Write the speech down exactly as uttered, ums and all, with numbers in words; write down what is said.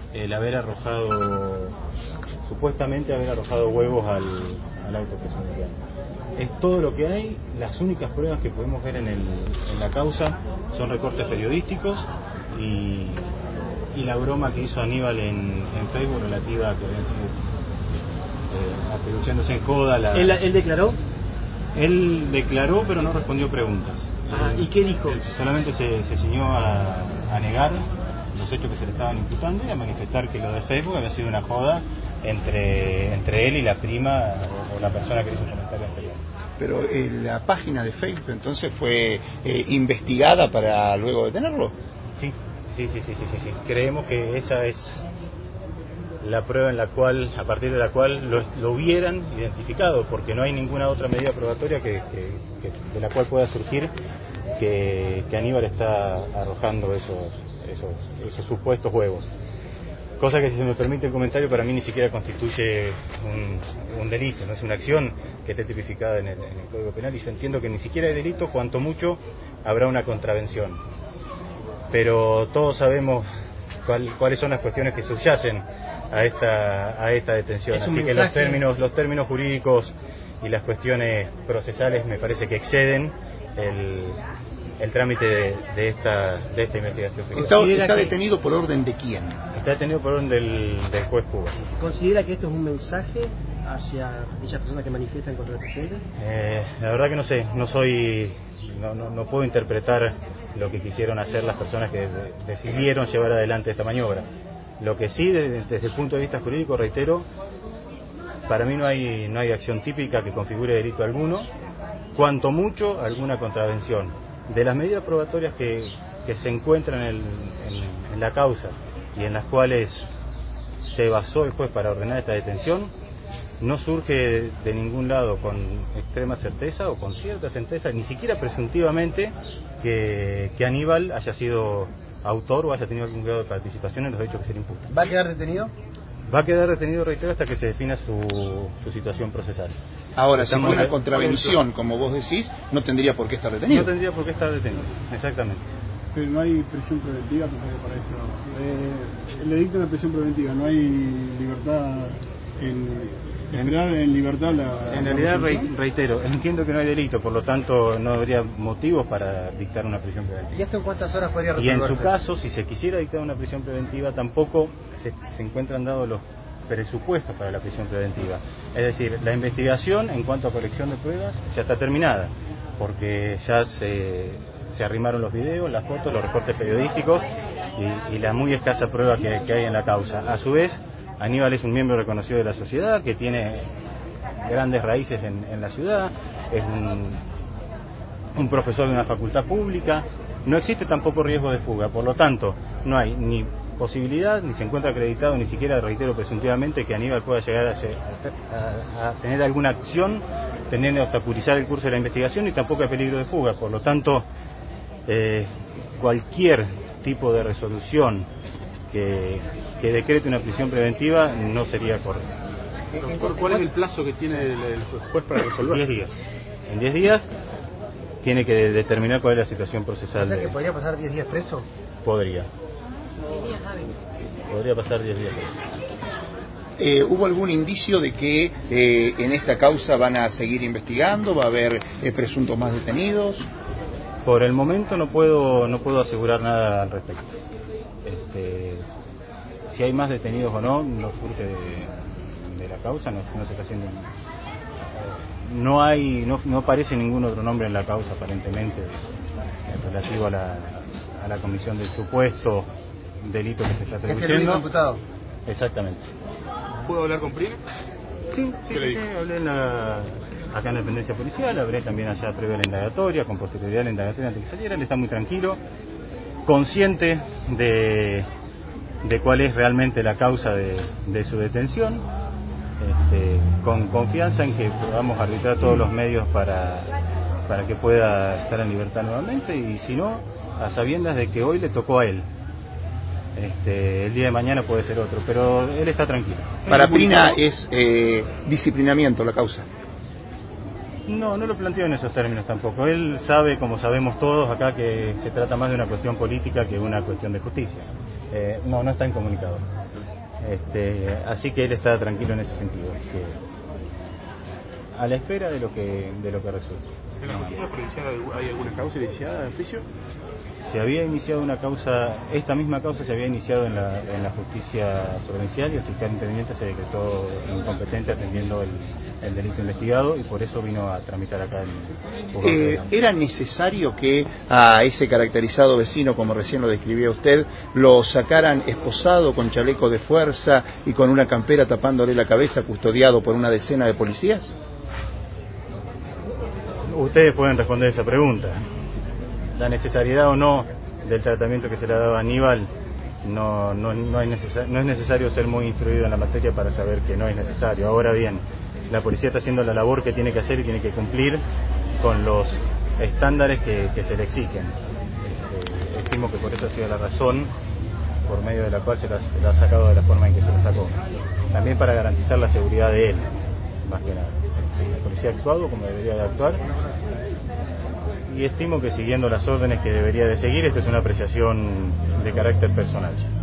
el haber arrojado, supuestamente haber arrojado huevos al, al auto presidencial. Es todo lo que hay. Las únicas pruebas que podemos ver en, el, en la causa son recortes periodísticos y, y la broma que hizo Aníbal en, en Facebook relativa a que habían sido eh, atribuciéndose en joda la... ¿Él, ¿Él declaró? Él declaró, pero no respondió preguntas. Ah, ¿y qué dijo? Solamente se, se ciñó a, a negar los hechos que se le estaban imputando y a manifestar que lo de Facebook había sido una joda entre entre él y la prima o, o la persona que hizo el comentario anterior. Pero eh, la página de Facebook entonces fue eh, investigada para luego detenerlo. Sí, sí, sí, sí, sí, sí, sí. Creemos que esa es la prueba en la cual, a partir de la cual lo, lo hubieran identificado, porque no hay ninguna otra medida probatoria que, que, que de la cual pueda surgir que, que Aníbal está arrojando esos, esos, esos supuestos huevos. Cosa que, si se me permite el comentario, para mí ni siquiera constituye un, un delito, no es una acción que esté tipificada en el, en el Código Penal, y yo entiendo que ni siquiera hay delito, cuanto mucho habrá una contravención. Pero todos sabemos cuál, cuáles son las cuestiones que subyacen a esta a esta detención, así mensaje. que los términos los términos jurídicos y las cuestiones procesales me parece que exceden el, el trámite de, de esta de esta investigación. ¿Está, está detenido por orden de quién? Está detenido por orden del, del juez Cuba. ¿Considera que esto es un mensaje hacia aquellas personas que manifiestan contra el presidente? Eh, la verdad que no sé, no soy no, no, no puedo interpretar lo que quisieron hacer las personas que de, decidieron llevar adelante esta maniobra. Lo que sí, desde, desde el punto de vista jurídico, reitero, para mí no hay no hay acción típica que configure delito alguno, cuanto mucho alguna contravención. De las medidas probatorias que, que se encuentran en, el, en, en la causa y en las cuales se basó el juez para ordenar esta detención, no surge de, de ningún lado con extrema certeza o con cierta certeza, ni siquiera presuntivamente, que, que Aníbal haya sido autor o haya tenido algún grado de participación en los hechos que se le imputan. ¿Va a quedar detenido? Va a quedar detenido, reitero, hasta que se defina su, su situación procesal. Ahora, si fue una contravención, como vos decís, no tendría por qué estar detenido. No tendría por qué estar detenido, exactamente. Pero no hay prisión preventiva para esto. Eh, le dictan la prisión preventiva, no hay libertad en... Esperar en libertad la... En realidad, re, reitero, entiendo que no hay delito, por lo tanto no habría motivos para dictar una prisión preventiva. ¿Y esto en cuántas horas podría resolverse? Y en su caso, si se quisiera dictar una prisión preventiva, tampoco se, se encuentran dados los presupuestos para la prisión preventiva. Es decir, la investigación en cuanto a colección de pruebas ya está terminada, porque ya se, se arrimaron los videos, las fotos, los recortes periodísticos y, y la muy escasa prueba que, que hay en la causa. A su vez, Aníbal es un miembro reconocido de la sociedad, que tiene grandes raíces en, en la ciudad, es un, un profesor de una facultad pública, no existe tampoco riesgo de fuga, por lo tanto, no hay ni posibilidad, ni se encuentra acreditado, ni siquiera, reitero, presuntivamente, que Aníbal pueda llegar a, a, a tener alguna acción tendiendo a obstaculizar el curso de la investigación, y tampoco hay peligro de fuga, por lo tanto, eh, cualquier tipo de resolución que, que decrete una prisión preventiva no sería correcta. ¿Cuál es el plazo que tiene el, el juez para resolver? diez días. En diez días tiene que determinar cuál es la situación procesal. ¿O sea de... que podría pasar diez días preso? Podría. Podría pasar diez días preso. Eh, ¿Hubo algún indicio de que eh, en esta causa van a seguir investigando? ¿Va a haber eh, presuntos más detenidos? Por el momento no puedo no puedo asegurar nada al respecto. Este, si hay más detenidos o no, no surge de, de la causa, no, no se está haciendo. No hay, no, no aparece ningún otro nombre en la causa aparentemente en relativo a la, a la comisión del supuesto delito que se está atribuyendo. ¿Es el único imputado? Exactamente. ¿Puedo hablar con Prina? Sí, sí, sí, sí, hablé en la, acá en la dependencia policial, hablé también allá previo a la indagatoria, con posterioridad a la indagatoria antes de que saliera. Él está muy tranquilo, consciente de, de cuál es realmente la causa de, de su detención, este, con confianza en que podamos arbitrar todos los medios para, para que pueda estar en libertad nuevamente, y si no, a sabiendas de que hoy le tocó a él. Este, el día de mañana puede ser otro, pero él está tranquilo. Para Prina es eh, disciplinamiento la causa. No, no lo planteo en esos términos tampoco. Él sabe, como sabemos todos acá, que se trata más de una cuestión política que una cuestión de justicia. Eh, no, no está incomunicado. Este, así que él está tranquilo en ese sentido, que a la espera de lo que de lo que resulte. ¿En la justicia provincial hay alguna causa iniciada de juicio? Se había iniciado una causa, esta misma causa se había iniciado en la, en la justicia provincial y el fiscal interviniente se decretó incompetente atendiendo el, el delito investigado y por eso vino a tramitar acá el juzgado. Eh, ¿Era necesario que a ese caracterizado vecino, como recién lo describía usted, lo sacaran esposado con chaleco de fuerza y con una campera tapándole la cabeza, custodiado por una decena de policías? Ustedes pueden responder esa pregunta. La necesariedad o no del tratamiento que se le ha dado a Aníbal, no, no, no, hay necesar, no es necesario ser muy instruido en la materia para saber que no es necesario. Ahora bien, la policía está haciendo la labor que tiene que hacer y tiene que cumplir con los estándares que, que se le exigen. Este, estimo que por eso ha sido la razón por medio de la cual se la, se la ha sacado de la forma en que se la sacó. También para garantizar la seguridad de él, más que nada. La policía ha actuado como debería de actuar y estimo que siguiendo las órdenes que debería de seguir. Esto es una apreciación de carácter personal.